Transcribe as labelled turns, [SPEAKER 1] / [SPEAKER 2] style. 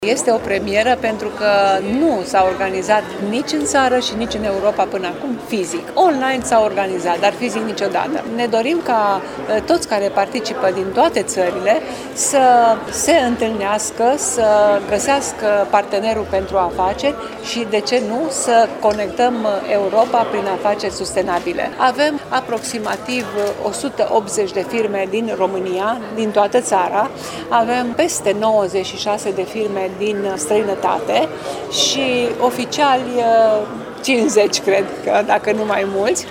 [SPEAKER 1] Este o premieră pentru că nu s-a organizat nici în țară și nici în Europa până acum fizic. Online s-a organizat, dar fizic niciodată. Ne dorim ca toți care participă din toate țările să se întâlnească, să găsească partenerul pentru afaceri și, de ce nu, să conectăm Europa prin afaceri sustenabile. Avem aproximativ 180 de firme din România, din toată țara. Avem peste 96 de firme din străinătate și oficiali 50, cred că, dacă nu mai mulți.